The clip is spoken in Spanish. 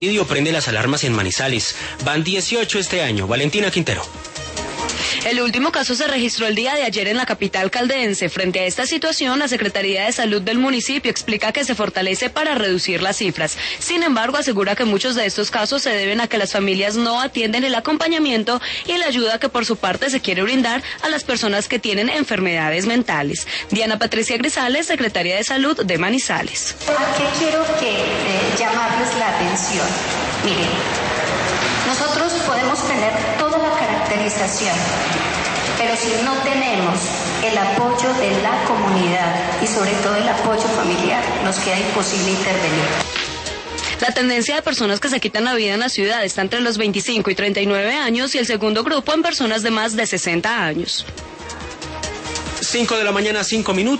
Prende las alarmas en Manizales. Van 18 este año. Valentina Quintero. El último caso se registró el día de ayer en la capital caldense. Frente a esta situación, la Secretaría de Salud del municipio explica que se fortalece para reducir las cifras. Sin embargo, asegura que muchos de estos casos se deben a que las familias no atienden el acompañamiento y la ayuda que por su parte se quiere brindar a las personas que tienen enfermedades mentales. Diana Patricia Grisales, Secretaria de Salud de Manizales. ¿A qué quiero llamarles la atención? Miren, nosotros podemos tener toda la caracterización, pero si no tenemos el apoyo de la comunidad y sobre todo el apoyo familiar, nos queda imposible intervenir. La tendencia de personas que se quitan la vida en la ciudad está entre los 25 y 39 años y el segundo grupo en personas de más de 60 años. 5 de la mañana, 5 minutos.